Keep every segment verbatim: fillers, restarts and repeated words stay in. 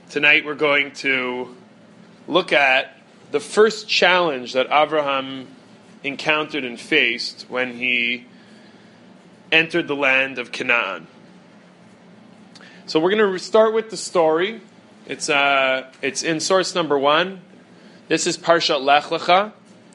Tonight we're going to look at the first challenge that Avraham encountered and faced when he entered the land of Canaan. So we're going to start with the story. It's uh, it's in source number one. This is Parshat Lech Lecha.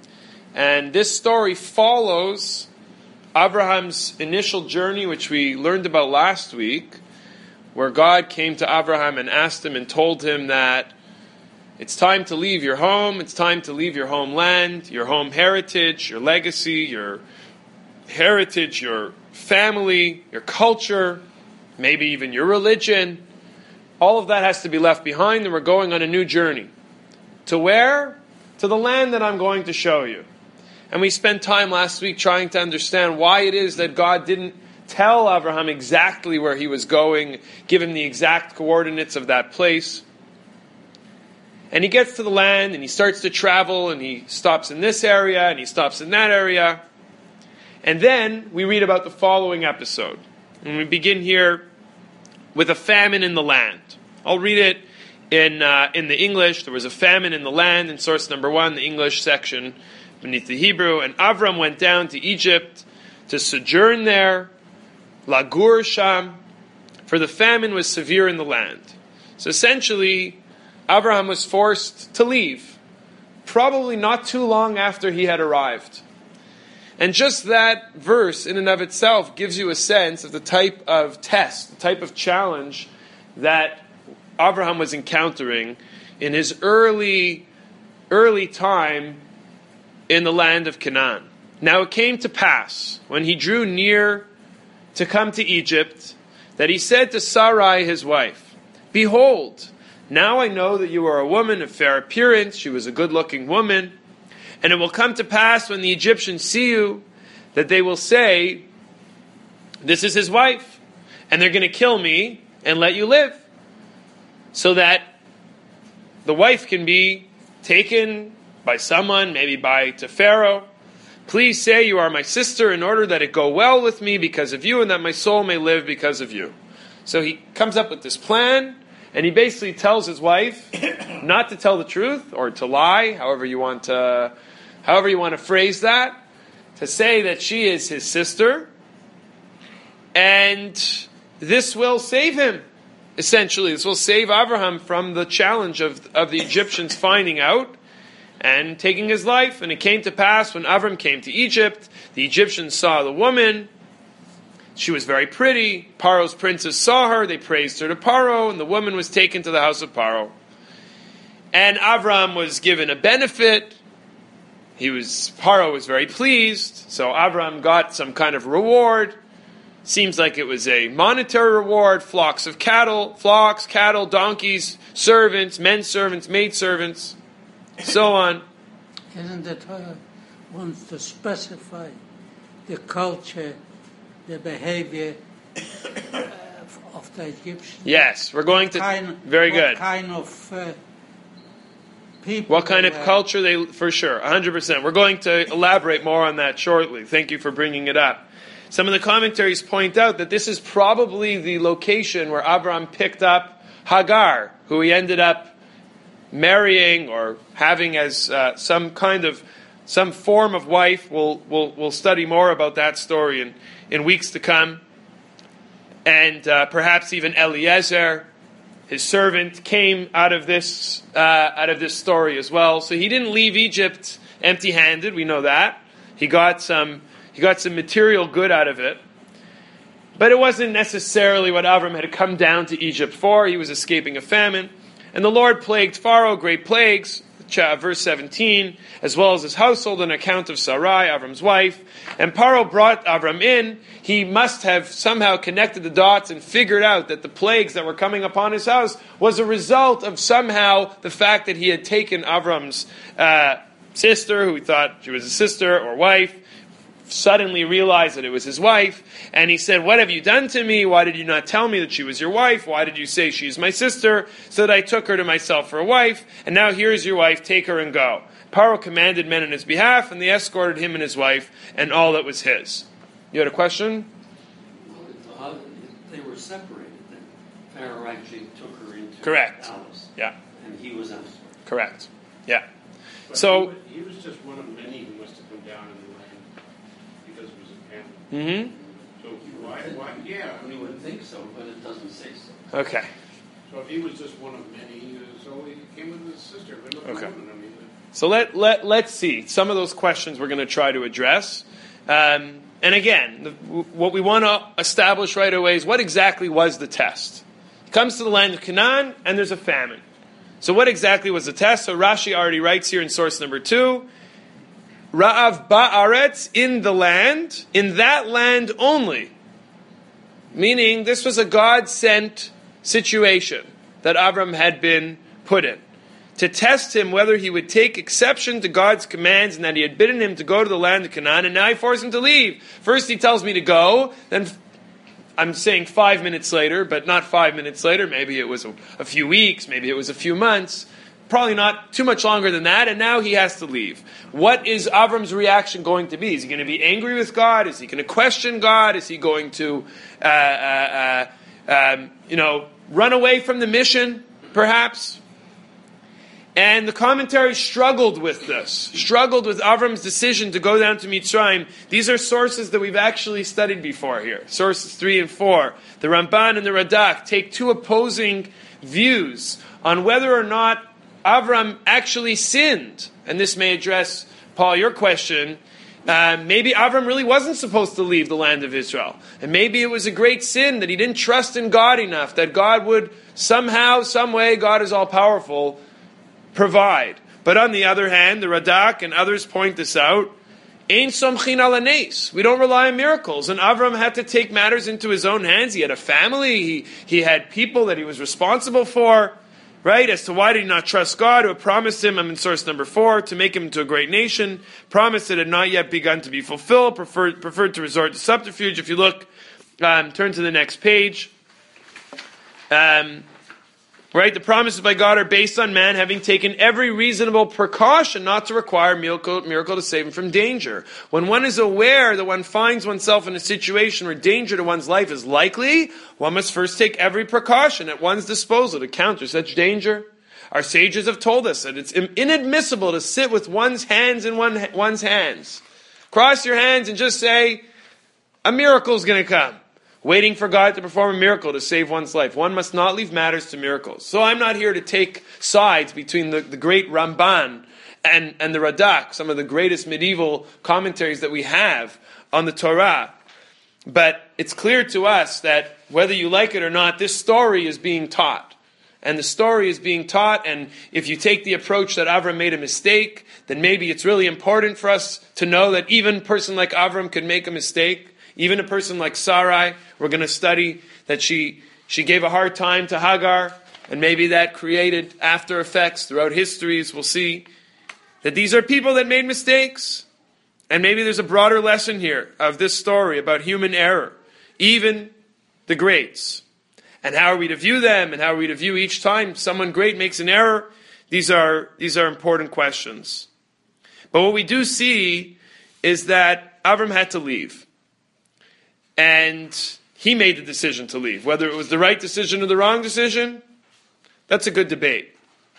And this story follows Abraham's initial journey, which we learned about last week, where God came to Abraham and asked him and told him that it's time to leave your home, it's time to leave your homeland, your home heritage, your legacy, your heritage, your family, your culture, maybe even your religion. All of that has to be left behind, and we're going on a new journey. To where? To the land that I'm going to show you. And we spent time last week trying to understand why it is that God didn't tell Abraham exactly where he was going, give him the exact coordinates of that place. And he gets to the land and he starts to travel and he stops in this area and he stops in that area. And then we read about the following episode. And we begin here with a famine in the land. I'll read it in uh, in the English. There was a famine in the land in source number one, the English section beneath the Hebrew. And Avram went down to Egypt to sojourn there, Lagur Sham, for the famine was severe in the land. So essentially, Abraham was forced to leave, probably not too long after he had arrived. And just that verse in and of itself gives you a sense of the type of test, the type of challenge that Abraham was encountering in his early, early time in the land of Canaan. Now it came to pass, when he drew near to come to Egypt, that he said to Sarai his wife, "Behold, now I know that you are a woman of fair appearance." She was a good-looking woman. "And it will come to pass when the Egyptians see you, that they will say, 'This is his wife,' and they're going to kill me and let you live, so that the wife can be taken by someone, maybe by to Pharaoh. Please say you are my sister in order that it go well with me because of you and that my soul may live because of you." So he comes up with this plan, and he basically tells his wife not to tell the truth or to lie, however you want to, however you want to phrase that, to say that she is his sister, and this will save him. Essentially, this will save Abraham from the challenge of, of the Egyptians finding out and taking his life. "And it came to pass when Avram came to Egypt, the Egyptians saw the woman. She was very pretty. Paro's princes saw her. They praised her to Paro, and the woman was taken to the house of Paro. And Avram was given a benefit. He was Paro was very pleased. So Avram got some kind of reward. Seems like it was a monetary reward. Flocks of cattle, flocks, cattle, donkeys, servants, men servants, maid servants, so on." Isn't the Torah wants to specify the culture, the behavior uh, of the Egyptians? Yes, we're going to. Kind, very what good. Kind of uh, people. What kind of were, culture they, for sure, one hundred percent. We're going to elaborate more on that shortly. Thank you for bringing it up. Some of the commentaries point out that this is probably the location where Abraham picked up Hagar, who he ended up marrying or having as uh, some kind of, some form of wife. We'll, we'll, we'll study more about that story in, in weeks to come. And uh, perhaps even Eliezer, his servant, came out of this uh, out of this story as well. So he didn't leave Egypt empty-handed. We know that. He got some he got some material good out of it. But it wasn't necessarily what Avram had come down to Egypt for. He was escaping a famine. And the Lord plagued Pharaoh, great plagues, verse seventeen, as well as his household on account of Sarai, Avram's wife. And Pharaoh brought Avram in. He must have somehow connected the dots and figured out that the plagues that were coming upon his house was a result of somehow the fact that he had taken Avram's uh, sister, who he thought she was a sister or wife, suddenly realized that it was his wife, and he said, "What have you done to me? Why did you not tell me that she was your wife? Why did you say she is my sister? So that I took her to myself for a wife, and now here is your wife, take her and go." Paro commanded men on his behalf, and they escorted him and his wife, and all that was his. You had a question? Well, they were separated then. Pharaoh actually took her into Correct. the palace. Yeah. And he was out. Correct. Yeah. But So he was, he was just one of many who must have come down in the land because it was a family. Mm-hmm. So why, why, yeah, I We mean, would think so, but it doesn't say so. Okay. so if he was just one of many, uh, so he came with his sister, but no Okay. woman, I mean, So let, let, let's see. Some of those questions we're going to try to address. Um, and again, the, what we want to establish right away is what exactly was the test. He comes to the land of Canaan, and there's a famine. So what exactly was the test? So Rashi already writes here in source number two, Ra'av ba'aretz, in the land, in that land only. Meaning this was a God-sent situation that Avram had been put in, to test him whether he would take exception to God's commands and that he had bidden him to go to the land of Canaan, and now he forced him to leave. First he tells me to go, then I'm saying five minutes later, but not five minutes later, maybe it was a, a few weeks, maybe it was a few months, probably not too much longer than that, and now he has to leave. What is Avram's reaction going to be? Is he going to be angry with God? Is he going to question God? Is he going to, uh, uh, uh, um, you know, run away from the mission, perhaps? And the commentary struggled with this, struggled with Avram's decision to go down to Mitzrayim. These are sources that we've actually studied before here. Sources three and four. The Ramban and the Radak take two opposing views on whether or not Avram actually sinned. And this may address, Paul, your question. Uh, maybe Avram really wasn't supposed to leave the land of Israel. And maybe it was a great sin that he didn't trust in God enough, that God would somehow, some way, God is all-powerful, provide. But on the other hand, the Radak and others point this out, Ein somchin ala nes. We don't rely on miracles. And Avram had to take matters into his own hands. He had a family. He, he had people that he was responsible for. Right? As to why did he not trust God, who had promised him, I'm in source number four, to make him into a great nation, promise that had not yet begun to be fulfilled, preferred, preferred to resort to subterfuge. If you look, um, turn to the next page. Um, right? The promises by God are based on man having taken every reasonable precaution not to require miracle, miracle to save him from danger. When one is aware that one finds oneself in a situation where danger to one's life is likely, one must first take every precaution at one's disposal to counter such danger. Our sages have told us that it's inadmissible to sit with one's hands in one, one's hands. Cross your hands and just say, a miracle is going to come. Waiting for God to perform a miracle to save one's life. One must not leave matters to miracles. So I'm not here to take sides between the, the great Ramban and, and the Radak, some of the greatest medieval commentaries that we have on the Torah. But it's clear to us that whether you like it or not, this story is being taught. And the story is being taught, and if you take the approach that Avram made a mistake, then maybe it's really important for us to know that even a person like Avram could make a mistake. Even a person like Sarai, we're going to study that she she gave a hard time to Hagar, and maybe that created after effects throughout histories. We'll see that these are people that made mistakes. And maybe there's a broader lesson here of this story about human error, even the greats. And how are we to view them, and how are we to view each time someone great makes an error? These are, these are important questions. But what we do see is that Avram had to leave. And he made the decision to leave. Whether it was the right decision or the wrong decision, that's a good debate.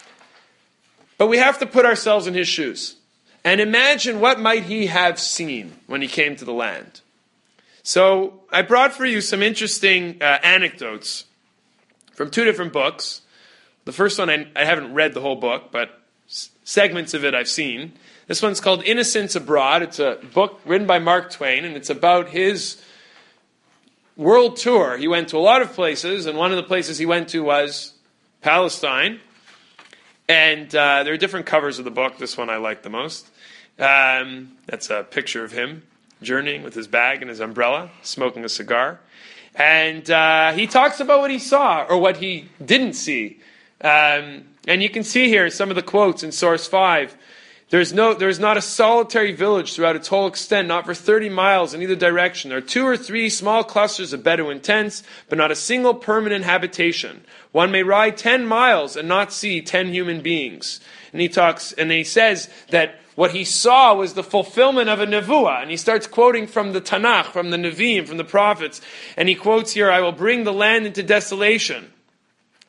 But we have to put ourselves in his shoes. And imagine what might he have seen when he came to the land. So I brought for you some interesting uh, anecdotes from two different books. The first one, I, I haven't read the whole book, but s- segments of it I've seen. This one's called Innocents Abroad. It's a book written by Mark Twain, and it's about his world tour. He went to a lot of places, and one of the places he went to was Palestine. And uh, there are different covers of the book. This one I like the most. Um, that's a picture of him journeying with his bag and his umbrella, smoking a cigar. And uh, he talks about what he saw, or what he didn't see. Um, and you can see here some of the quotes in source five. There's no, there's not a solitary village throughout its whole extent, not for thirty miles in either direction. There are two or three small clusters of Bedouin tents, but not a single permanent habitation. One may ride ten miles and not see ten human beings. And he talks, and he says that what he saw was the fulfillment of a nevuah. And he starts quoting from the Tanakh, from the Nevi'im, from the prophets. And he quotes here, I will bring the land into desolation.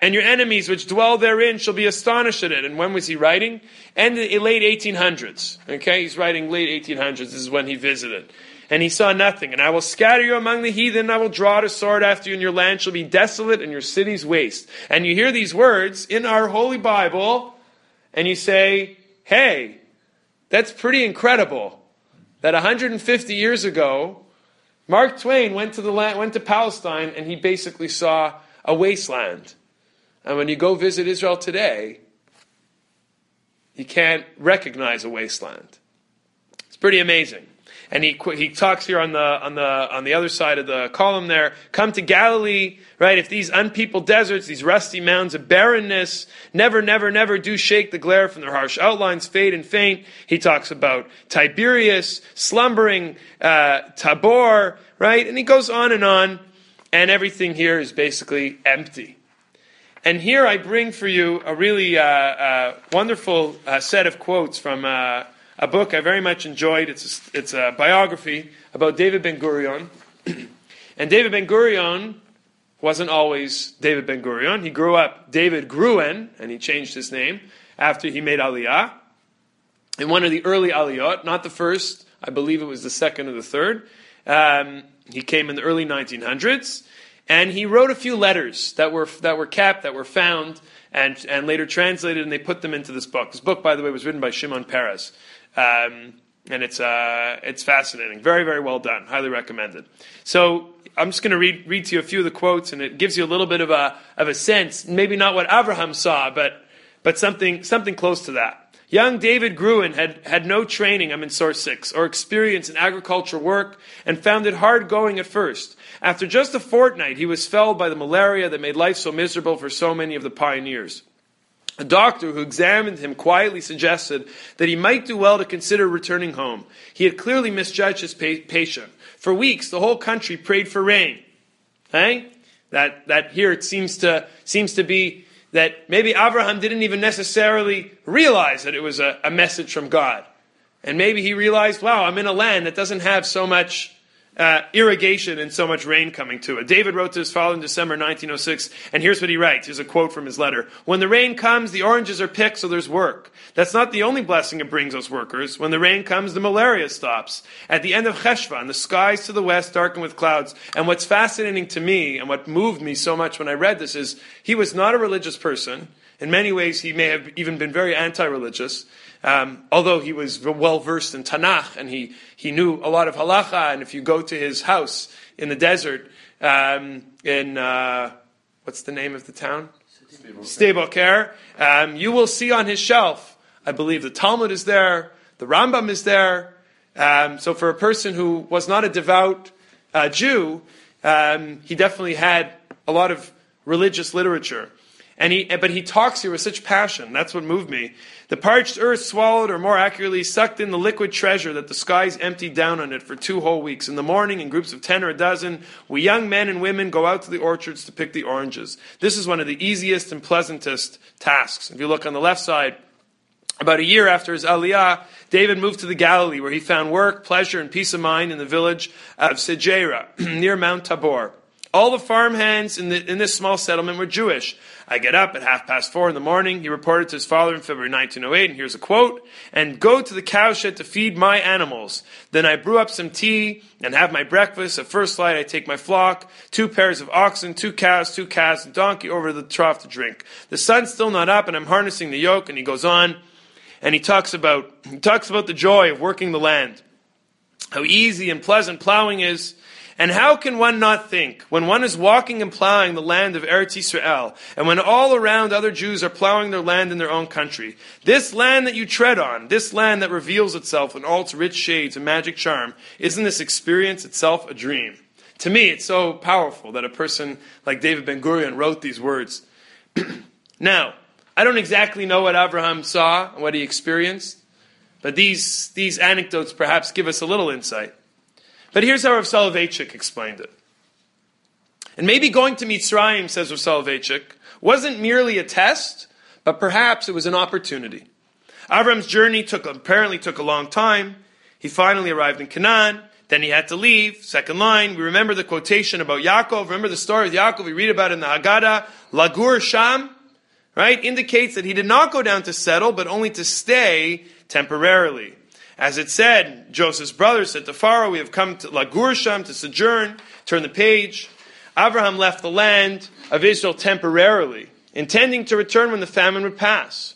and your enemies which dwell therein shall be astonished at it. And when was he writing? And the late eighteen hundreds. Okay, he's writing late eighteen hundreds. This is when he visited. And he saw nothing. And I will scatter you among the heathen, and I will draw out a sword after you, and your land shall be desolate, and your cities waste. And you hear these words in our Holy Bible, and you say, hey, that's pretty incredible. That one hundred fifty years ago, Mark Twain went to the land, went to Palestine, and he basically saw a wasteland. And when you go visit Israel today, you can't recognize a wasteland. It's pretty amazing. And he he talks here on the on the on the other side of the column there. Come to Galilee, right? If these unpeopled deserts, these rusty mounds of barrenness, never, never, never do shake the glare from their harsh outlines, fade and faint. He talks about Tiberias, slumbering, uh, Tabor, right? And he goes on and on, and everything here is basically empty. And here I bring for you a really uh, uh, wonderful uh, set of quotes from Uh, a book I very much enjoyed. It's a, it's a biography about David Ben-Gurion. And David Ben-Gurion wasn't always David Ben-Gurion. He grew up David Gruen, and he changed his name after he made Aliyah. In one of the early Aliyot, not the first, I believe it was the second or the third. Um, he came in the early nineteen hundreds, and he wrote a few letters that were that were kept, that were found, and, and later translated, and they put them into this book. This book, by the way, was written by Shimon Peres. Um, and it's uh, it's fascinating. Very, very well done. Highly recommended. So I'm just going to read read to you a few of the quotes, and it gives you a little bit of a of a sense. Maybe not what Abraham saw, but but something something close to that. Young David Gruen had, had no training, I'm in source six, or experience in agricultural work, and found it hard going at first. After just a fortnight, he was felled by the malaria that made life so miserable for so many of the pioneers. A doctor who examined him quietly suggested that he might do well to consider returning home. He had clearly misjudged his pa- patient. For weeks, the whole country prayed for rain. Hey? That that here it seems to seems to be that maybe Abraham didn't even necessarily realize that it was a, a message from God. And maybe he realized, wow, I'm in a land that doesn't have so much Uh, irrigation and so much rain coming to it. David wrote to his father in December nineteen oh six, and here's what he writes. Here's a quote from his letter. When the rain comes, the oranges are picked, so there's work. That's not the only blessing it brings us workers. When the rain comes, the malaria stops. At the end of Cheshvan, the skies to the west darken with clouds. And what's fascinating to me, and what moved me so much when I read this, is he was not a religious person. In many ways, he may have even been very anti-religious. Um, although he was well versed in Tanakh, and he, he knew a lot of halacha, and if you go to his house in the desert, um, in uh, what's the name of the town? Sde Boker, um, you will see on his shelf, I believe the Talmud is there, the Rambam is there. Um, so for a person who was not a devout uh, Jew, um, he definitely had a lot of religious literature. And he, but he talks here with such passion. That's what moved me. The parched earth swallowed, or more accurately, sucked in the liquid treasure that the skies emptied down on it for two whole weeks. In the morning, in groups of ten or a dozen, we young men and women go out to the orchards to pick the oranges. This is one of the easiest and pleasantest tasks. If you look on the left side, about a year after his Aliyah, David moved to the Galilee, where he found work, pleasure, and peace of mind in the village of Sejera, near Mount Tabor. All the farmhands in, the, in this small settlement were Jewish. I get up at half past four in the morning, he reported to his father in February nineteen oh eight, and here's a quote, and go to the cowshed to feed my animals. Then I brew up some tea and have my breakfast. At first light, I take my flock, two pairs of oxen, two cows, two calves, and donkey over to the trough to drink. The sun's still not up, and I'm harnessing the yoke, and he goes on, and he talks about, he talks about the joy of working the land, how easy and pleasant plowing is. And how can one not think, when one is walking and plowing the land of Eretz Yisrael, and when all around other Jews are plowing their land in their own country, this land that you tread on, this land that reveals itself in all its rich shades and magic charm, isn't this experience itself a dream? To me, it's so powerful that a person like David Ben-Gurion wrote these words. Now, I don't exactly know what Abraham saw and what he experienced, but these, these anecdotes perhaps give us a little insight. But here's how Rav Soloveitchik explained it. And maybe going to Mitzrayim, says Rav Soloveitchik, wasn't merely a test, but perhaps it was an opportunity. Avram's journey took apparently took a long time. He finally arrived in Canaan. Then he had to leave. Second line, we remember the quotation about Yaakov. Remember the story of Yaakov? We read about it in the Haggadah. Lagur Sham, right? Indicates that he did not go down to settle, but only to stay temporarily. As it said, Joseph's brother said to Pharaoh, we have come to Lagur Sham, to sojourn. Turn the page. Abraham left the land of Israel temporarily, intending to return when the famine would pass.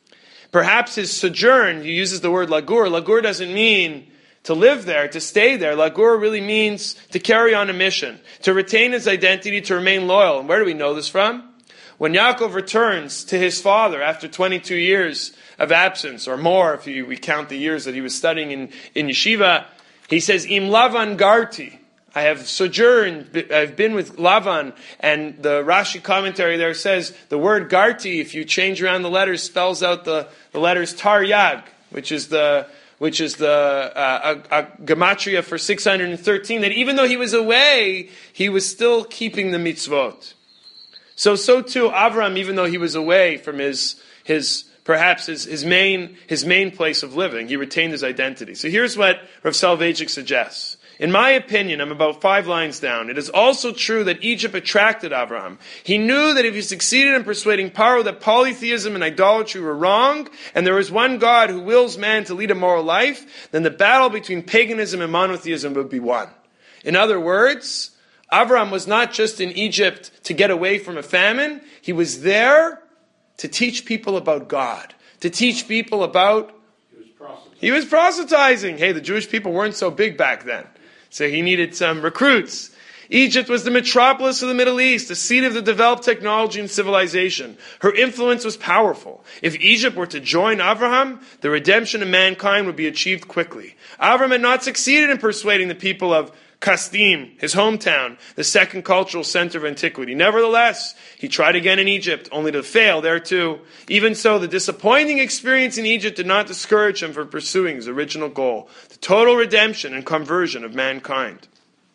Perhaps his sojourn, he uses the word lagur. Lagur doesn't mean to live there, to stay there. Lagur really means to carry on a mission, to retain his identity, to remain loyal. And where do we know this from? When Yaakov returns to his father after twenty-two years of absence, or more if you, we count the years that he was studying in, in yeshiva, he says, Im Lavan Garti. I have sojourned, I've been with Lavan, and the Rashi commentary there says the word Garti, if you change around the letters, spells out the, the letters Taryag, which is the which is the uh, a, a gematria for six hundred thirteen, that even though he was away, he was still keeping the mitzvot. So, so too, Avram, even though he was away from his, his perhaps his, his main his main place of living, he retained his identity. So here's what Rav Soloveitchik suggests. In my opinion, I'm about five lines down. It is also true that Egypt attracted Abraham. He knew that if he succeeded in persuading Paro that polytheism and idolatry were wrong, and there is one God who wills man to lead a moral life, then the battle between paganism and monotheism would be won. In other words, Abraham was not just in Egypt to get away from a famine. He was there to teach people about God, to teach people about... He was proselytizing. He was proselytizing. Hey, the Jewish people weren't so big back then. So he needed some recruits. Egypt was the metropolis of the Middle East, the seat of the developed technology and civilization. Her influence was powerful. If Egypt were to join Abraham, the redemption of mankind would be achieved quickly. Abraham had not succeeded in persuading the people of Kasdim, his hometown, the second cultural center of antiquity. Nevertheless, he tried again in Egypt, only to fail there too. Even so, the disappointing experience in Egypt did not discourage him from pursuing his original goal, the total redemption and conversion of mankind.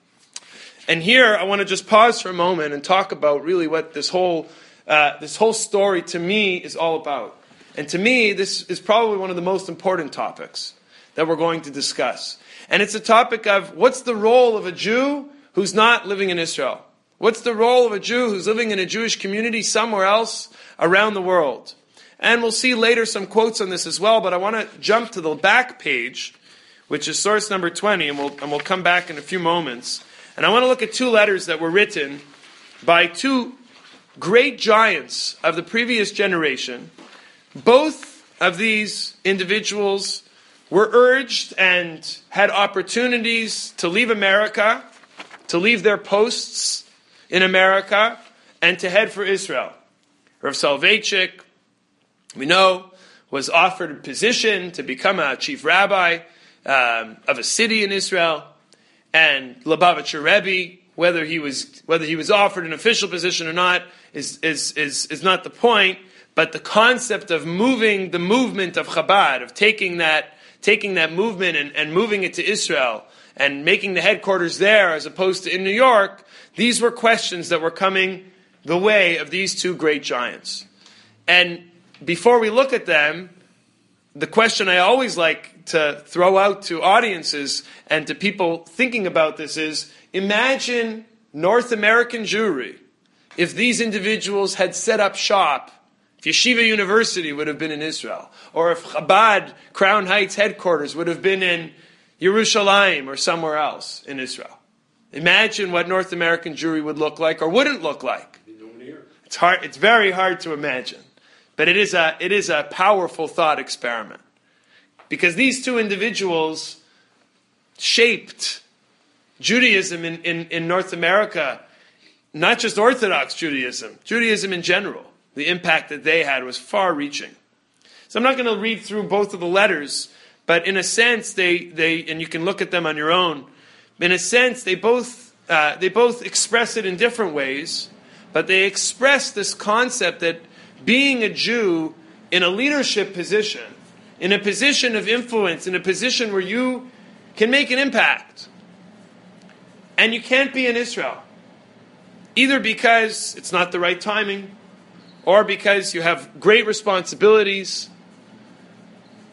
And here, I want to just pause for a moment and talk about really what this whole uh, this whole story to me is all about. And to me, this is probably one of the most important topics that we're going to discuss. And it's a topic of what's the role of a Jew who's not living in Israel? What's the role of a Jew who's living in a Jewish community somewhere else around the world? And we'll see later some quotes on this as well, but I want to jump to the back page, which is source number twenty, and we'll, and we'll come back in a few moments. And I want to look at two letters that were written by two great giants of the previous generation. Both of these individuals were urged and had opportunities to leave America, to leave their posts in America, and to head for Israel. Rav Soloveitchik, we know, was offered a position to become a chief rabbi um, of a city in Israel, and Lubavitcher Rebbe, whether he was whether he was offered an official position or not, is is is is not the point. But the concept of moving the movement of Chabad, of taking that taking that movement and, and moving it to Israel and making the headquarters there as opposed to in New York, these were questions that were coming the way of these two great giants. And before we look at them, the question I always like to throw out to audiences and to people thinking about this is, imagine North American Jewry if these individuals had set up shop. If Yeshiva University would have been in Israel, or if Chabad Crown Heights headquarters would have been in Yerushalayim or somewhere else in Israel. Imagine what North American Jewry would look like or wouldn't look like. It's hard. It's very hard to imagine, but it is a it is a powerful thought experiment, because these two individuals shaped Judaism in, in, in North America, not just Orthodox Judaism, Judaism in general. The impact that they had was far-reaching. So I'm not going to read through both of the letters, but in a sense, they, they and you can look at them on your own. In a sense, they both uh, they both express it in different ways, but they express this concept that being a Jew in a leadership position, in a position of influence, in a position where you can make an impact, and you can't be in Israel, either because it's not the right timing, or because you have great responsibilities,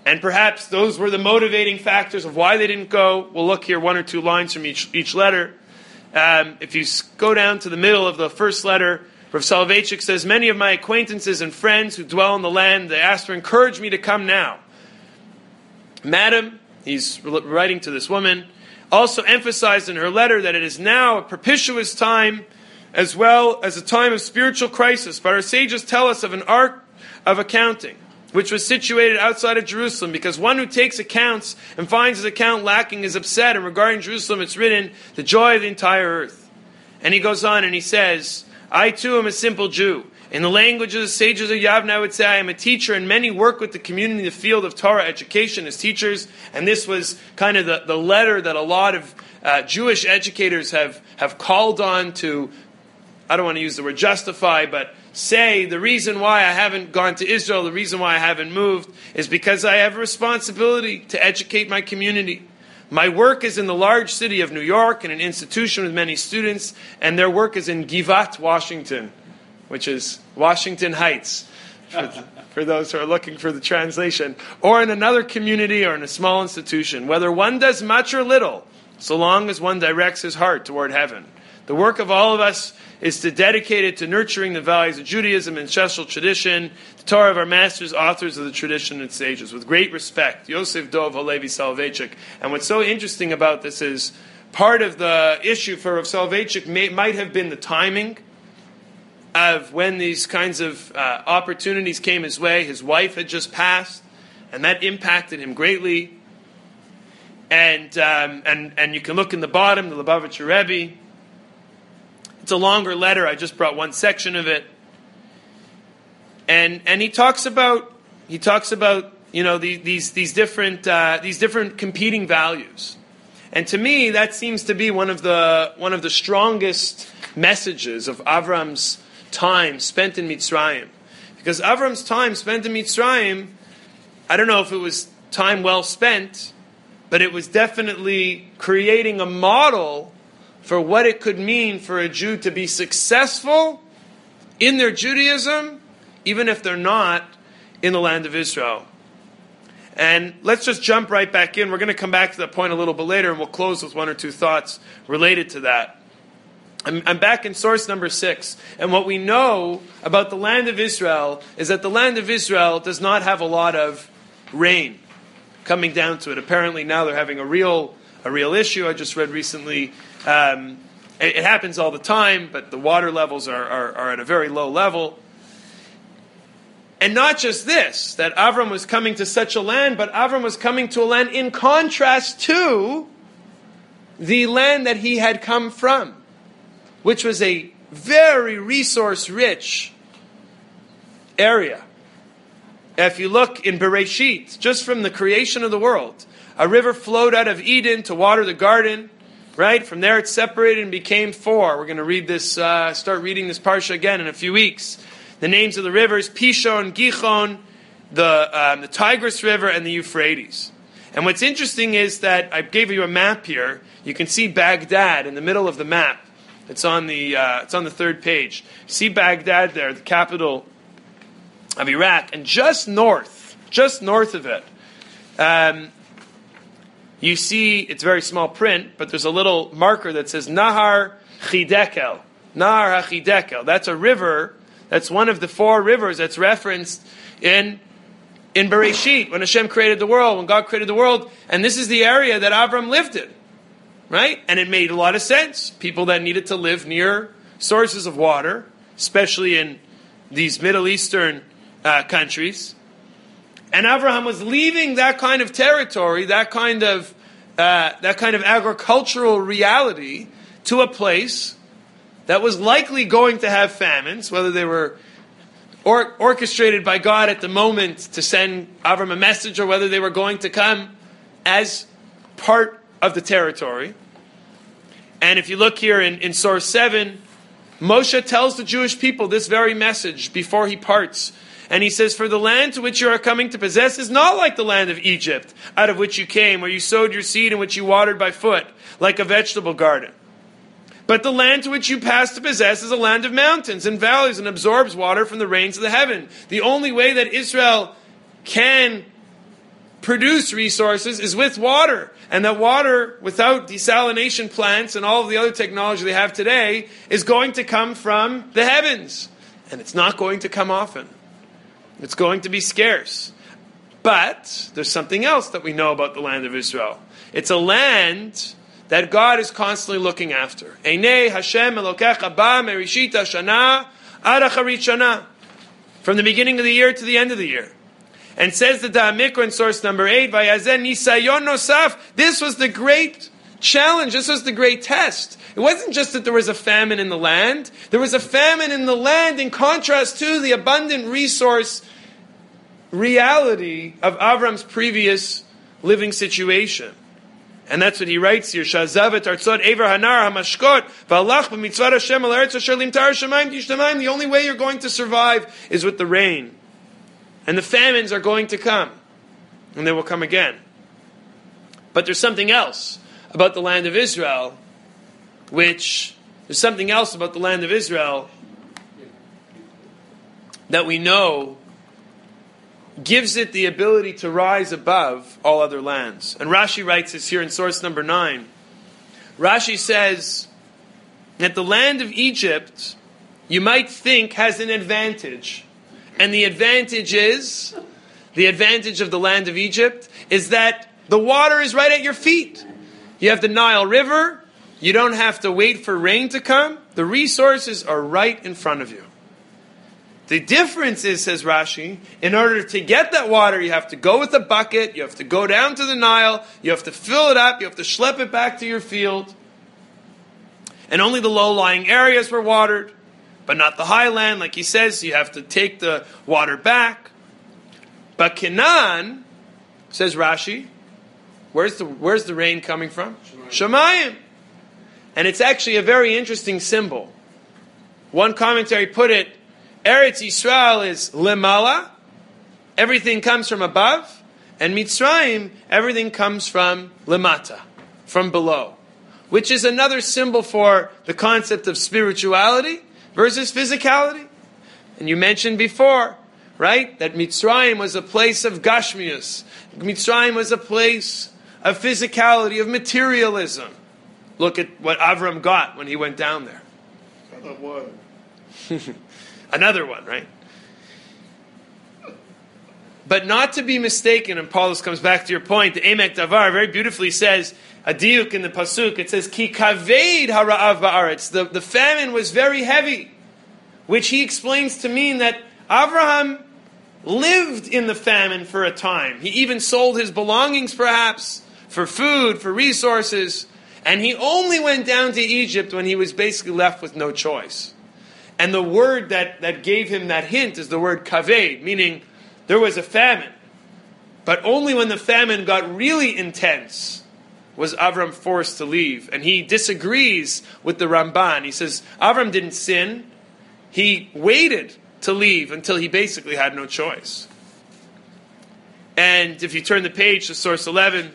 And perhaps those were the motivating factors of why they didn't go. We'll look here one or two lines from each, each letter. Um, if you go down to the middle of the first letter, Rav Soloveitchik says, many of my acquaintances and friends who dwell in the land, they asked to encourage me to come now. Madam, he's writing to this woman, also emphasized in her letter that it is now a propitious time as well as a time of spiritual crisis. But our sages tell us of an art of accounting, which was situated outside of Jerusalem, because one who takes accounts and finds his account lacking is upset. And regarding Jerusalem, it's written, the joy of the entire earth. And he goes on and he says, I too am a simple Jew. In the language of the sages of Yavne, I would say I am a teacher, and many work with the community in the field of Torah education as teachers. And this was kind of the, the letter that a lot of uh, Jewish educators have, have called on to, I don't want to use the word justify, but say the reason why I haven't gone to Israel, the reason why I haven't moved, is because I have a responsibility to educate my community. My work is in the large city of New York, in an institution with many students, and their work is in Givat, Washington, which is Washington Heights, for, for those who are looking for the translation, or in another community or in a small institution. Whether one does much or little, so long as one directs his heart toward heaven. The work of all of us is to dedicate it to nurturing the values of Judaism and ancestral tradition, the Torah of our masters, authors of the tradition and sages. With great respect, Yosef Dov Halevi Soloveitchik. And what's so interesting about this is part of the issue for Rav Soloveitchik may, might have been the timing of when these kinds of uh, opportunities came his way. His wife had just passed, and that impacted him greatly. And um, and and you can look in the bottom, the Lubavitcher Rebbe. It's a longer letter. I just brought one section of it, and and he talks about he talks about you know the, these these different uh, these different competing values, and to me that seems to be one of the one of the strongest messages of Avram's time spent in Mitzrayim, because Avram's time spent in Mitzrayim, I don't know if it was time well spent, but it was definitely creating a model for what it could mean for a Jew to be successful in their Judaism, even if they're not in the land of Israel. And let's just jump right back in. We're going to come back to that point a little bit later, and we'll close with one or two thoughts related to that. I'm, I'm back in source number six. And what we know about the land of Israel is that the land of Israel does not have a lot of rain coming down to it. Apparently now they're having a real a real issue. I just read recently, um, it, it happens all the time, but the water levels are, are, are at a very low level. And not just this, that Avram was coming to such a land, but Avram was coming to a land in contrast to the land that he had come from, which was a very resource-rich area. If you look in Bereshit, just from the creation of the world, a river flowed out of Eden to water the garden, right? From there it separated and became four. We're going to read this, uh, start reading this parsha again in a few weeks. The names of the rivers, Pishon, Gihon, the, um, the Tigris River, and the Euphrates. And what's interesting is that I gave you a map here. You can see Baghdad in the middle of the map. It's on the, uh, it's on the third page. See Baghdad there, the capital of Iraq. And just north, just north of it, um, you see, it's very small print, but there's a little marker that says Nahar Chidekel. Nahar HaChidekel. That's a river, that's one of the four rivers that's referenced in, in Bereshit, when Hashem created the world, when God created the world. And this is the area that Avram lived in, right? And it made a lot of sense. People that needed to live near sources of water, especially in these Middle Eastern uh, countries. And Abraham was leaving that kind of territory, that kind of uh, that kind of agricultural reality, to a place that was likely going to have famines, whether they were or- orchestrated by God at the moment to send Abraham a message, or whether they were going to come as part of the territory. And if you look here in, in source seven, Moshe tells the Jewish people this very message before he parts. And he says, for the land to which you are coming to possess is not like the land of Egypt, out of which you came, where you sowed your seed and which you watered by foot, like a vegetable garden. But the land to which you pass to possess is a land of mountains and valleys, and absorbs water from the rains of the heaven. The only way that Israel can produce resources is with water. And that water, without desalination plants and all of the other technology they have today, is going to come from the heavens. And it's not going to come often. It's going to be scarce. But there's something else that we know about the land of Israel. It's a land that God is constantly looking after. Einei Hashem Elokecha ba merishit hashana ad acharit shana. From the beginning of the year to the end of the year. And says the Da'amikra in source number eight, Vayazen nisayon nosaf. This was the great challenge. This was the great test. It wasn't just that there was a famine in the land. There was a famine in the land in contrast to the abundant resource reality of Avram's previous living situation. And that's what he writes here. Shazavet artzot ever hanar hamashkot v'alach b'mitzvah Hashem al eretz asher limtar shamayim tishtamayim. The only way you're going to survive is with the rain. And the famines are going to come. And they will come again. But there's something else about the land of Israel, which, there's something else about the land of Israel that we know gives it the ability to rise above all other lands. And Rashi writes this here in source number nine. Rashi says that the land of Egypt, you might think, has an advantage. And the advantage is, the advantage of the land of Egypt is that the water is right at your feet. You have the Nile River. You don't have to wait for rain to come. The resources are right in front of you. The difference is, says Rashi, in order to get that water, you have to go with a bucket, you have to go down to the Nile, you have to fill it up, you have to schlep it back to your field. And only the low-lying areas were watered, but not the highland, like he says, you have to take the water back. But Canaan, says Rashi, where's the where's the rain coming from? Shemayim. And it's actually a very interesting symbol. One commentary put it, Eretz Yisrael is lemala, everything comes from above, and Mitzrayim, everything comes from lemata, from below, which is another symbol for the concept of spirituality versus physicality. And you mentioned before, right, that Mitzrayim was a place of Gashmius. Mitzrayim was a place of physicality, of materialism. Look at what Avram got when he went down there. Another one. Another one, right? But not to be mistaken, and Paulus comes back to your point, the Emek Davar very beautifully says, a diuk in the Pasuk, it says, Ki kaved hara'av ba'aretz. The, the famine was very heavy, which he explains to mean that Avraham lived in the famine for a time. He even sold his belongings, perhaps, for food, for resources, and he only went down to Egypt when he was basically left with no choice. And the word that, that gave him that hint is the word kaved, meaning there was a famine. But only when the famine got really intense was Avram forced to leave. And he disagrees with the Ramban. He says Avram didn't sin. He waited to leave until he basically had no choice. And if you turn the page to source eleven,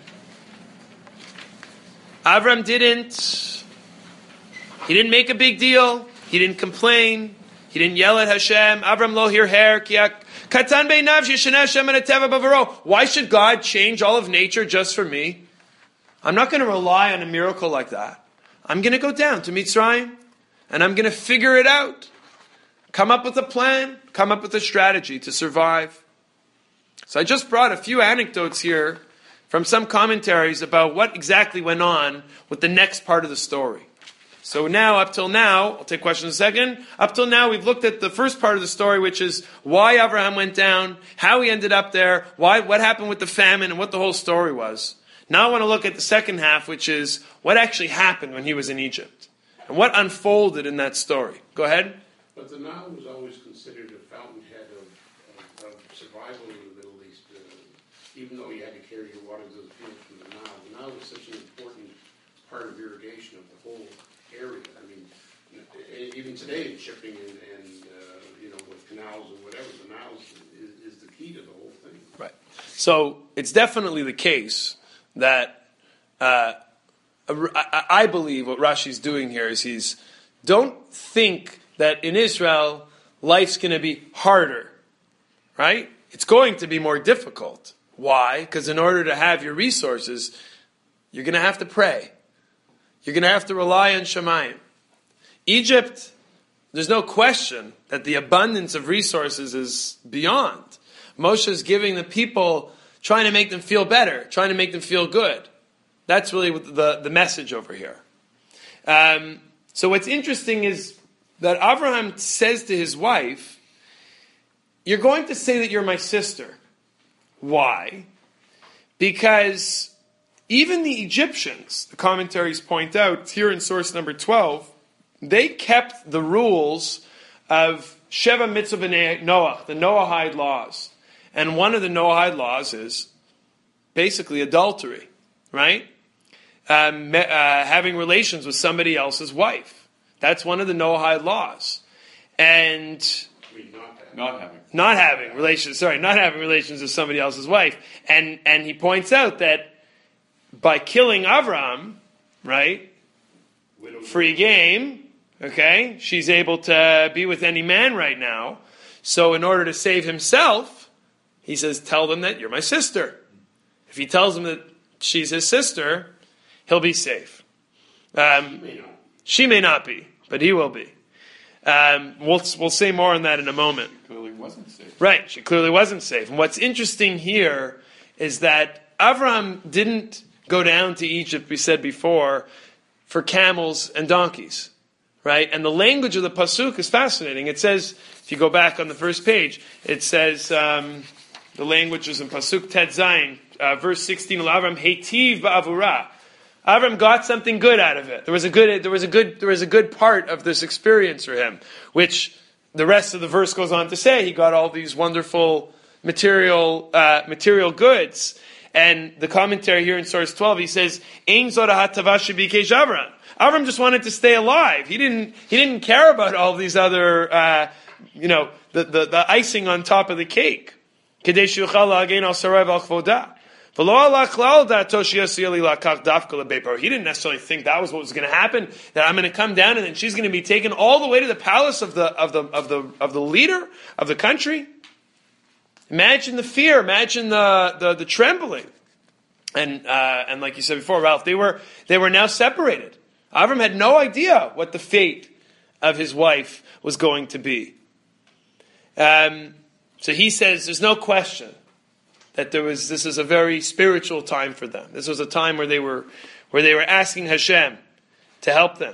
Avram didn't, he didn't make a big deal. He didn't complain. He didn't yell at Hashem. Avram lo hirher katan beinav yeshaneh Hashem et teva bavaro. Why should God change all of nature just for me? I'm not going to rely on a miracle like that. I'm going to go down to Mitzrayim and I'm going to figure it out. Come up with a plan. Come up with a strategy to survive. So I just brought a few anecdotes here from some commentaries about what exactly went on with the next part of the story. So now, up till now, I'll take questions in a second. Up till now, we've looked at the first part of the story, which is why Abraham went down, how he ended up there, why, what happened with the famine, and what the whole story was. Now I want to look at the second half, which is what actually happened when he was in Egypt, and what unfolded in that story. Go ahead. But the Nile was always considered a fountainhead of, of, of survival in the Middle East, uh, even though you had to carry your water to the fields from the Nile. The Nile was such an important part of irrigation of the whole area. I mean, even today in shipping and, and uh, you know, with canals and whatever, the Nile is, is the key to the whole thing. Right. So it's definitely the case that uh, I, I believe what Rashi's doing here is he's don't think that in Israel life's going to be harder, right? It's going to be more difficult. Why? Because in order to have your resources, you're going to have to pray. You're going to have to rely on Shemayim. Egypt, there's no question that the abundance of resources is beyond. Moshe is giving the people, trying to make them feel better, trying to make them feel good. That's really the, the message over here. Um, so what's interesting is that Abraham says to his wife, you're going to say that you're my sister. Why? Because even the Egyptians, the commentaries point out here in source number twelve, they kept the rules of Sheva Mitzvah B'nei Noach, the Noahide laws. And one of the Noahide laws is basically adultery, right? Um, uh, having relations with somebody else's wife. That's one of the Noahide laws. And Not having. not having relations, sorry, not having relations with somebody else's wife. And and he points out that by killing Avram, right, free game, okay, she's able to be with any man right now. So in order to save himself, he says, tell them that you're my sister. If he tells them that she's his sister, he'll be safe. Um, she may not be, but he will be. Um, we'll we'll say more on that in a moment. She clearly wasn't safe. Right, she clearly wasn't safe. And what's interesting here is that Avram didn't go down to Egypt, we said before, for camels and donkeys. Right? And the language of the Pasuk is fascinating. It says, if you go back on the first page, it says, um, the language is in Pasuk Tet Zayin, uh, verse sixteen, Avram Heitiv ba'avura. Avram got something good out of it. There was a good, there was a good, there was a good part of this experience for him, which the rest of the verse goes on to say he got all these wonderful material, uh, material goods. And the commentary here in source twelve, he says, "Ein zora hatava shebikesh Avram." Avram just wanted to stay alive. He didn't, he didn't care about all these other, uh, you know, the, the, the icing on top of the cake. Kedei shuchal la'agen al sarai v'al chvodah. He didn't necessarily think that was what was going to happen. That I'm going to come down and then she's going to be taken all the way to the palace of the of the of the of the leader of the country. Imagine the fear. Imagine the the, the trembling. And uh, and like you said before, Ralph, they were they were now separated. Avram had no idea what the fate of his wife was going to be. Um, so he says, there's no question that there was, this is a very spiritual time for them. This was a time where they were, where they were asking Hashem to help them.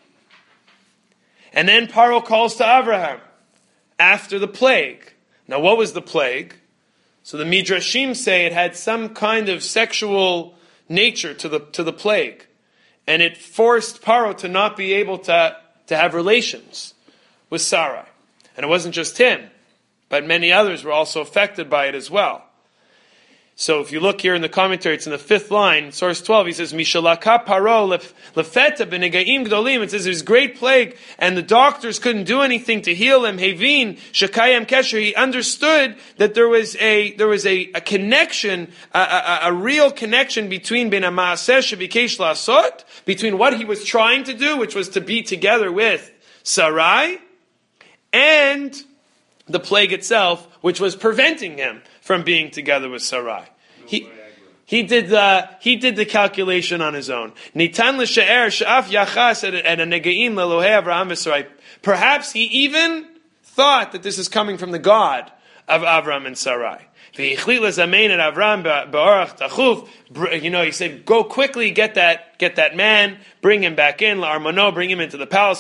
And then Paro calls to Abraham after the plague. Now, what was the plague? So the Midrashim say it had some kind of sexual nature to the to the plague, and it forced Paro to not be able to to have relations with Sarai. And it wasn't just him, but many others were also affected by it as well. So if you look here in the commentary, it's in the fifth line, source twelve, he says, Mishalaka paro lefeta b'negaim gdolim. It says there's great plague, and the doctors couldn't do anything to heal him. Hevin, shekayam kesher, he understood that there was a, there was a, a connection, a, a, a real connection between ben ha'maaseh shebikesh la'asot, between what he was trying to do, which was to be together with Sarai, and the plague itself, which was preventing him from being together with Sarai. He, he did the he did the calculation on his own. Nitan l'she'er she'af yachas et a negaim lelohei Avraham v'Sarai. Perhaps he even thought that this is coming from the God of Avram and Sarai. You know, he said, "Go quickly, get that, get that man, bring him back in, la'armano, bring him into the palace,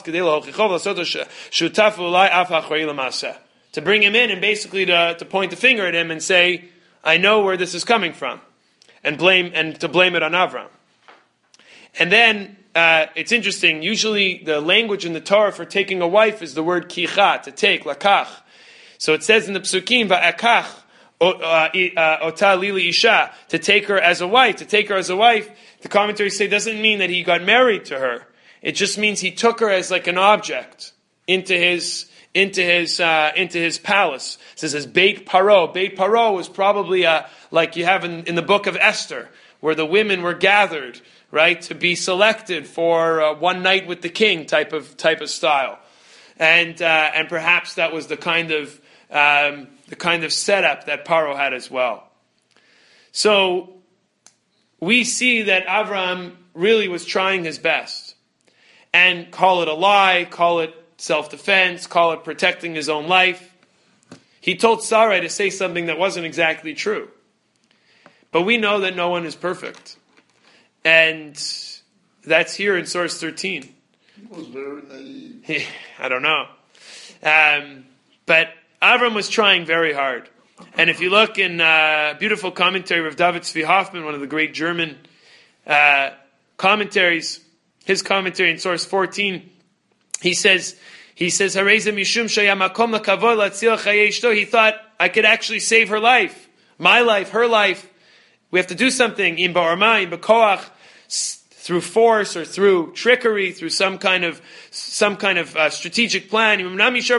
to bring him in and basically to, to point the finger at him and say, I know where this is coming from, and blame and to blame it on Avram." And then uh, it's interesting. Usually, the language in the Torah for taking a wife is the word kicha, to take, lakach. So it says in the Psukim, va'akach ota lili isha, to take her as a wife. To take her as a wife, the commentaries say, doesn't mean that he got married to her. It just means he took her as like an object into his into his uh, into his palace. It says as Beit Paro. Beit Paro was probably a, like you have in, in the book of Esther, where the women were gathered, right, to be selected for uh, one night with the king type of type of style, and uh, and perhaps that was the kind of um, the kind of setup that Paro had as well. So we see that Avram really was trying his best. And call it a lie, call it self-defense, call it protecting his own life. He told Sarai to say something that wasn't exactly true. But we know that no one is perfect. And that's here in source thirteen. He was very naive. I don't know. Um, but Avram was trying very hard. And if you look in uh, beautiful commentary of David Zvi Hoffman, one of the great German uh, commentaries, his commentary in source fourteen, he says, he says, he thought I could actually save her life, my life, her life. We have to do something, im ba'arma, im b'koach, through force or through trickery, through some kind of some kind of uh, strategic plan. Yeter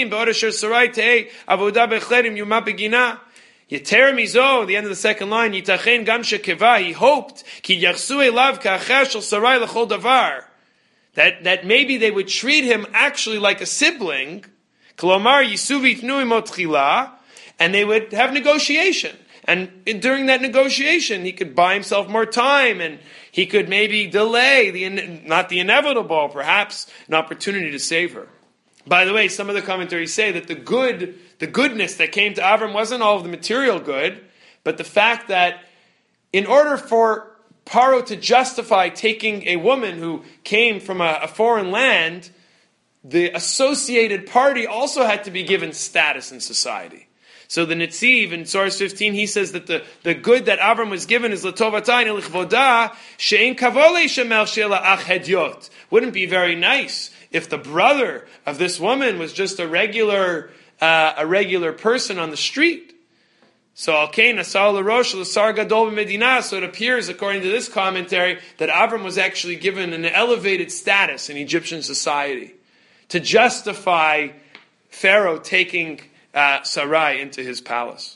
mizo, the end of the second line, yitachen gam shekeva, he hoped ki yachsu elav ka'achar shel Sarai lechol davar, that that maybe they would treat him actually like a sibling, kolomar yisu v'yitnu imo tchila, and they would have negotiation. And during that negotiation, he could buy himself more time, and he could maybe delay the not the inevitable, perhaps an opportunity to save her. By the way, some of the commentaries say that the good, the goodness that came to Avram wasn't all of the material good, but the fact that in order for Paro to justify taking a woman who came from a, a foreign land, the associated party also had to be given status in society. So the Netziv in source fifteen, he says that the, the good that Avram was given is l'tovatay nelichvoda she'en kavole shemel she'ela ach hedyot. Wouldn't be very nice if the brother of this woman was just a regular uh, a regular person on the street. So alkein asar l'rosh l'sar gadol b'medina. So it appears, according to this commentary, that Avram was actually given an elevated status in Egyptian society to justify Pharaoh taking Uh, Sarai into his palace.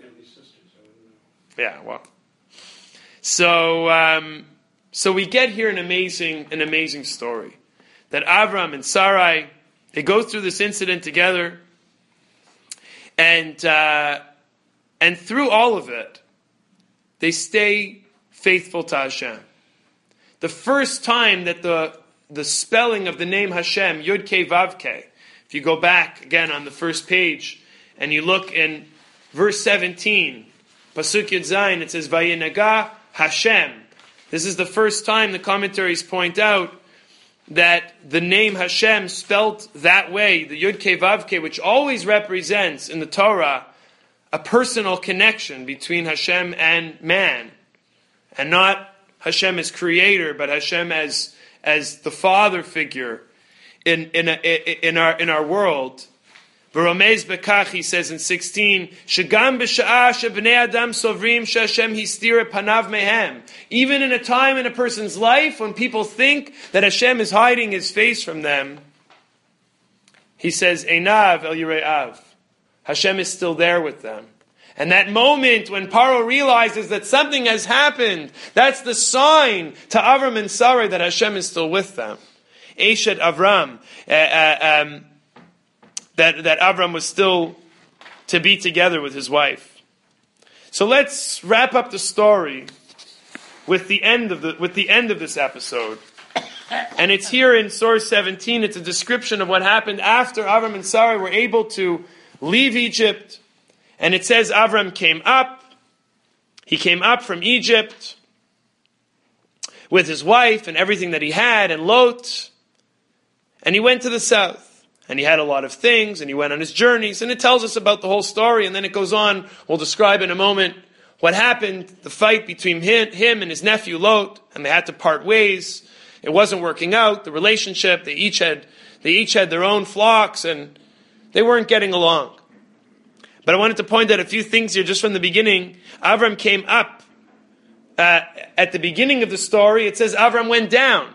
Yeah, well. So, um, so we get here an amazing, an amazing story that Avram and Sarai, they go through this incident together, and uh, and through all of it, they stay faithful to Hashem. The first time that the the spelling of the name Hashem, Yud Kei Vav Kei, if you go back again on the first page and you look in verse seventeen, Pasuk Yud Zayin, it says, Vayenaga Hashem. This is the first time the commentaries point out that the name Hashem spelt that way, the Yud Kei Vav Kei, which always represents in the Torah a personal connection between Hashem and man. And not Hashem as creator, but Hashem as, as the father figure in, in, a, in, our, in our world. V'romez bekach, he says in sixteen, Shagam b'sha'ah shebnei adam sovrim she'Hashem histira panav mehem. Even in a time in a person's life when people think that Hashem is hiding His face from them, he says, Einav el yire'av. Hashem is still there with them. And that moment when Paro realizes that something has happened, that's the sign to Avram and Sarai that Hashem is still with them. Eshet Avram, uh, uh, um, that, that Avram was still to be together with his wife. So let's wrap up the story with the end of the with the end of this episode. And it's here in source seventeen. It's a description of what happened after Avram and Sarai were able to leave Egypt. And it says Avram came up. He came up from Egypt with his wife and everything that he had, and Lot. And he went to the south. And he had a lot of things, and he went on his journeys. And it tells us about the whole story. And then it goes on. We'll describe in a moment what happened, the fight between him, him and his nephew Lot. And they had to part ways. It wasn't working out, the relationship. They each had, they each had their own flocks, and they weren't getting along. But I wanted to point out a few things here just from the beginning. Avram came up. Uh, at the beginning of the story, it says Avram went down.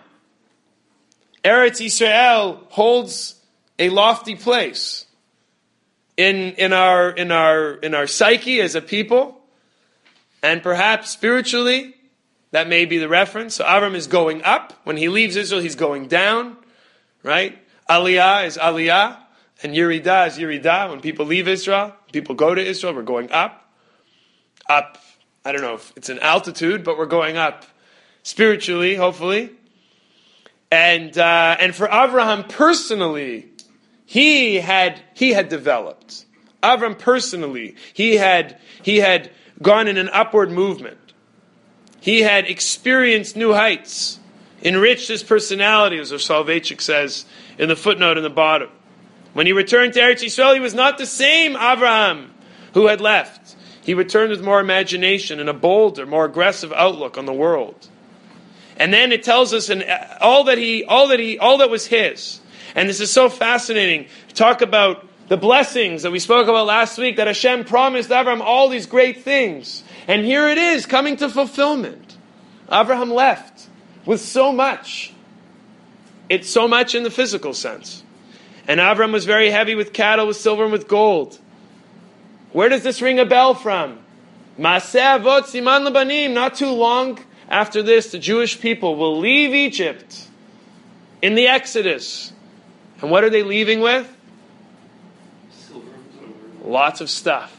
Eretz Yisrael holds a lofty place in in our in our in our psyche as a people, and perhaps spiritually, that may be the reference. So Avram is going up. When he leaves Israel, he's going down, right? Aliyah is Aliyah, and Yeridah is Yeridah. When people leave Israel, people go to Israel, we're going up. Up I don't know if it's an altitude, but we're going up spiritually, hopefully. And uh, and for Avraham personally, he had he had developed. Avraham personally, he had he had gone in an upward movement. He had experienced new heights, enriched his personality, as Soloveitchik says in the footnote in the bottom. When he returned to Eretz Yisrael, he was not the same Avraham who had left. He returned with more imagination and a bolder, more aggressive outlook on the world. And then it tells us in all that he, all that he, all that was his. And this is so fascinating. Talk about the blessings that we spoke about last week, that Hashem promised Avraham all these great things. And here it is, coming to fulfillment. Avraham left with so much. It's so much in the physical sense. And Avraham was very heavy with cattle, with silver, and with gold. Where does this ring a bell from? Maaseh Avot Siman Labanim. Not too long after this, the Jewish people will leave Egypt in the Exodus. And what are they leaving with? Silver. Lots of stuff.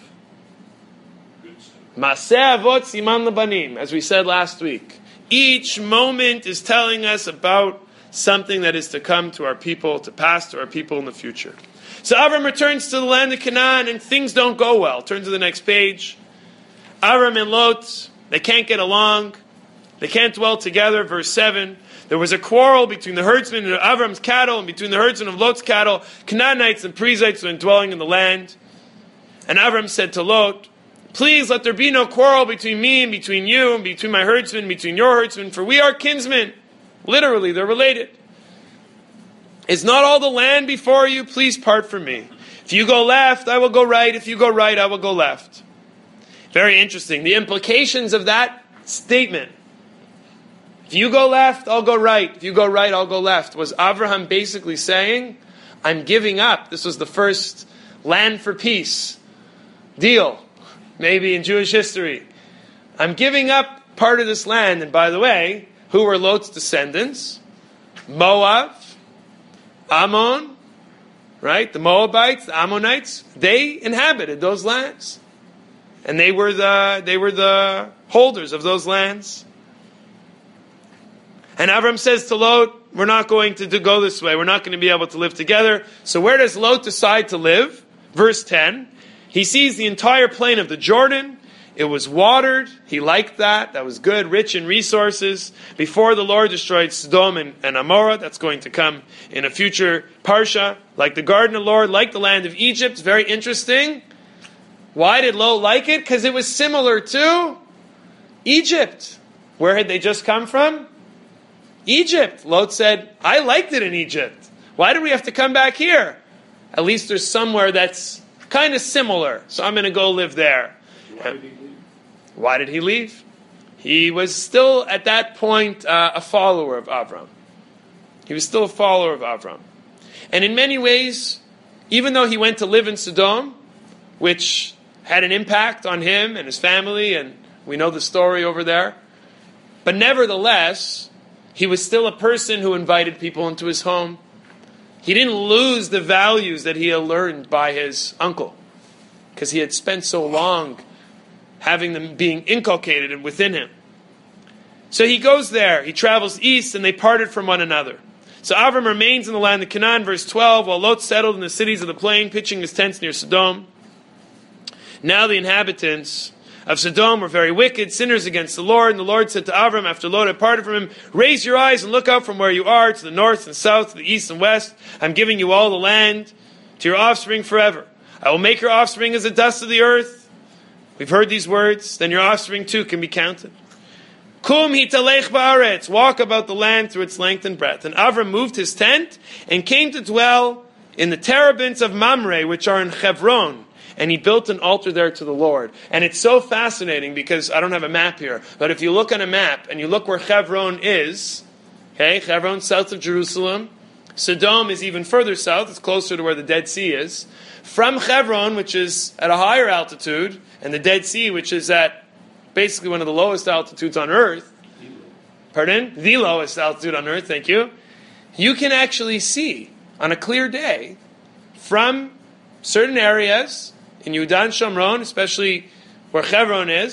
Maaseh Avot Siman Labanim, as we said last week. Each moment is telling us about something that is to come to our people, to pass to our people in the future. So Avram returns to the land of Canaan, and things don't go well. Turn to the next page. Avram and Lot, they can't get along. They can't dwell together. Verse seven. There was a quarrel between the herdsmen of Avram's cattle and between the herdsmen of Lot's cattle. Canaanites and Perizzites were dwelling in the land. And Avram said to Lot, please let there be no quarrel between me and between you and between my herdsmen and between your herdsmen, for we are kinsmen. Literally, they're related. Is not all the land before you? Please part from me. If you go left, I will go right. If you go right, I will go left. Very interesting. The implications of that statement. If you go left, I'll go right. If you go right, I'll go left. Was Avraham basically saying, I'm giving up. This was the first land for peace deal, maybe in Jewish history. I'm giving up part of this land. And by the way, who were Lot's descendants? Moab, Ammon, right? The Moabites, the Ammonites, they inhabited those lands. And they were the they were the holders of those lands. And Avram says to Lot, we're not going to do, go this way. We're not going to be able to live together. So where does Lot decide to live? Verse ten. He sees the entire plain of the Jordan. It was watered. He liked that. That was good, rich in resources. Before the Lord destroyed Sodom and, and Amorah, that's going to come in a future parsha. Like the garden of the Lord, like the land of Egypt. Very interesting. Why did Lot like it? Because it was similar to Egypt. Where had they just come from? Egypt. Lot said, I liked it in Egypt. Why do we have to come back here? At least there's somewhere that's kind of similar. So I'm going to go live there. Why did he leave? Why did he leave? He was still, at that point, uh, a follower of Avram. He was still a follower of Avram. And in many ways, even though he went to live in Sodom, which had an impact on him and his family, and we know the story over there, but nevertheless, he was still a person who invited people into his home. He didn't lose the values that he had learned by his uncle, because he had spent so long having them being inculcated within him. So he goes there. He travels east, and they parted from one another. So Avram remains in the land of Canaan, verse twelve, while Lot settled in the cities of the plain, pitching his tents near Sodom. Now the inhabitants of Sodom were very wicked, sinners against the Lord. And the Lord said to Avram, after Lot had parted from him, raise your eyes and look out from where you are, to the north and south, to the east and west. I'm giving you all the land, to your offspring forever. I will make your offspring as the dust of the earth. We've heard these words. Then your offspring too can be counted. Kum hitalech ba'aretz. Walk about the land through its length and breadth. And Avram moved his tent and came to dwell in the terebinths of Mamre, which are in Hebron. And he built an altar there to the Lord. And it's so fascinating because I don't have a map here. But if you look on a map and you look where Hebron is, okay, Hebron, south of Jerusalem. Sodom is even further south. It's closer to where the Dead Sea is. From Hebron, which is at a higher altitude, and the Dead Sea, which is at basically one of the lowest altitudes on earth, pardon? The lowest altitude on earth, thank you. You can actually see, on a clear day, from certain areas in Yudan Shomron, especially where Hebron is,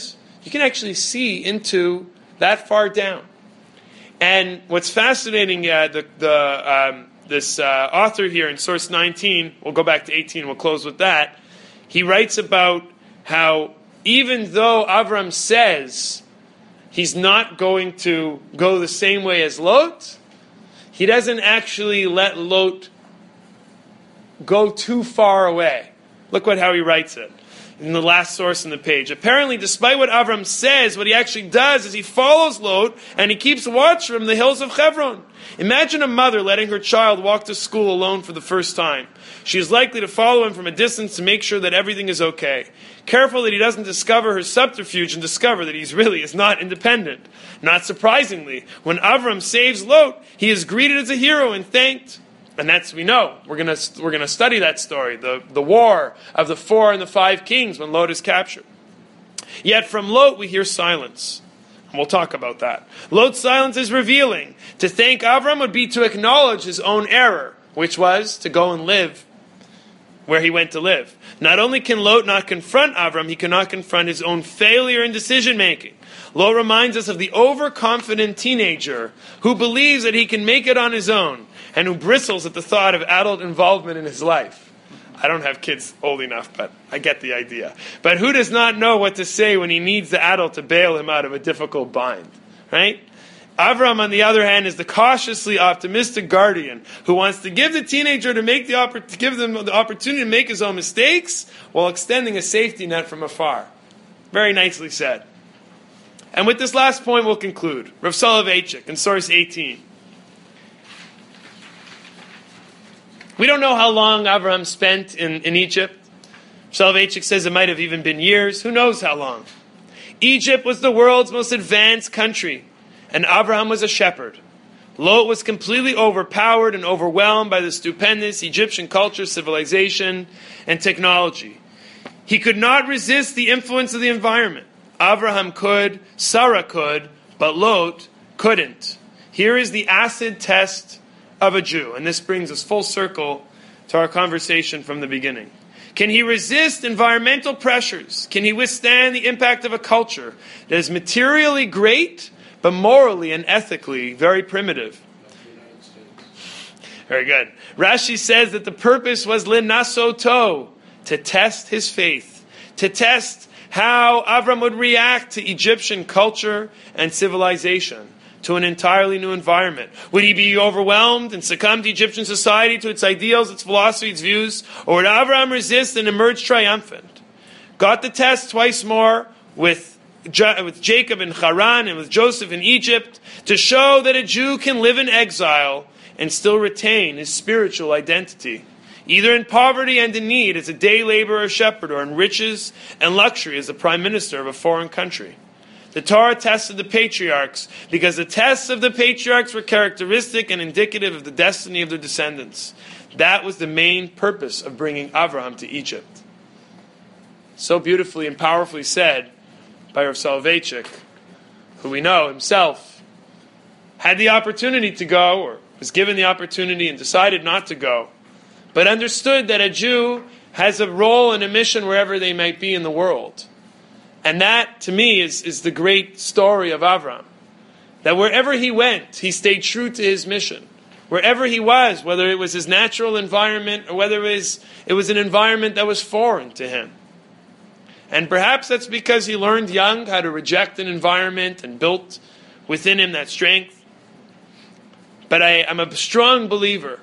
You can actually see into that far down. And what's fascinating, uh, the, the, um, this uh, author here in source nineteen, we'll go back to eighteen, we'll close with that, he writes about how even though Avram says he's not going to go the same way as Lot, he doesn't actually let Lot go too far away. Look what how he writes it in the last source in the page. Apparently, despite what Avram says, what he actually does is he follows Lot and he keeps watch from the hills of Hebron. Imagine a mother letting her child walk to school alone for the first time. She is likely to follow him from a distance to make sure that everything is okay. Careful that he doesn't discover her subterfuge and discover that he really is not independent. Not surprisingly, when Avram saves Lot, he is greeted as a hero and thanked. And that's, we know, we're going to we're going to study that story, the, the war of the four and the five kings when Lot is captured. Yet from Lot we hear silence. And we'll talk about that. Lot's silence is revealing. To thank Avram would be to acknowledge his own error, which was to go and live where he went to live. Not only can Lot not confront Avram, he cannot confront his own failure in decision making. Lot reminds us of the overconfident teenager who believes that he can make it on his own and who bristles at the thought of adult involvement in his life. I don't have kids old enough, but I get the idea. But who does not know what to say when he needs the adult to bail him out of a difficult bind, right? Avram, on the other hand, is the cautiously optimistic guardian who wants to give the teenager to make the oppor- to give them the opportunity to make his own mistakes while extending a safety net from afar. Very nicely said. And with this last point, we'll conclude. Rav Soloveitchik in source eighteen. We don't know how long Avraham spent in, in Egypt. Soloveitchik says it might have even been years. Who knows how long? Egypt was the world's most advanced country, and Avraham was a shepherd. Lot was completely overpowered and overwhelmed by the stupendous Egyptian culture, civilization, and technology. He could not resist the influence of the environment. Avraham could, Sarah could, but Lot couldn't. Here is the acid test of a Jew, and this brings us full circle to our conversation from the beginning. Can he resist environmental pressures? Can he withstand the impact of a culture that is materially great, but morally and ethically very primitive? Very good. Rashi says that the purpose was linasoto, to test his faith, to test how Avram would react to Egyptian culture and civilization, to an entirely new environment. Would he be overwhelmed and succumb to Egyptian society, to its ideals, its philosophy, its views? Or would Avram resist and emerge triumphant? Got the test twice more with, with Jacob in Haran and with Joseph in Egypt to show that a Jew can live in exile and still retain his spiritual identity, either in poverty and in need as a day laborer or shepherd, or in riches and luxury as the prime minister of a foreign country. The Torah tested the patriarchs because the tests of the patriarchs were characteristic and indicative of the destiny of their descendants. That was the main purpose of bringing Avraham to Egypt. So beautifully and powerfully said by Rav Soloveitchik, who we know himself had the opportunity to go, or was given the opportunity and decided not to go, but understood that a Jew has a role and a mission wherever they might be in the world. And that, to me, is, is the great story of Avram. That wherever he went, he stayed true to his mission. Wherever he was, whether it was his natural environment or whether it was, it was an environment that was foreign to him. And perhaps that's because he learned young how to reject an environment and built within him that strength. But I, I'm a strong believer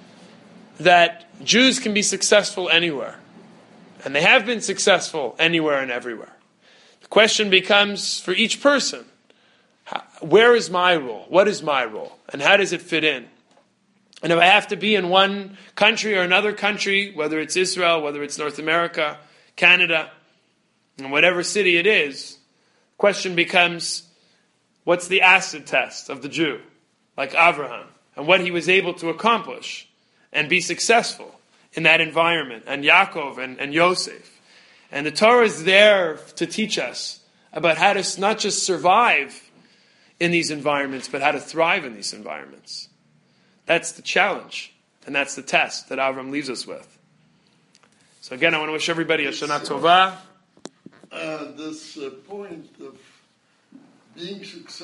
that Jews can be successful anywhere. And they have been successful anywhere and everywhere. The question becomes, for each person, how, where is my role? What is my role? And how does it fit in? And if I have to be in one country or another country, whether it's Israel, whether it's North America, Canada, and whatever city it is, the question becomes, what's the acid test of the Jew, like Avraham, and what he was able to accomplish and be successful in that environment, and Yaakov and, and Yosef. And the Torah is there to teach us about how to not just survive in these environments, but how to thrive in these environments. That's the challenge, and that's the test that Avram leaves us with. So again, I want to wish everybody a Shana Tova. uh, this uh, point of being successful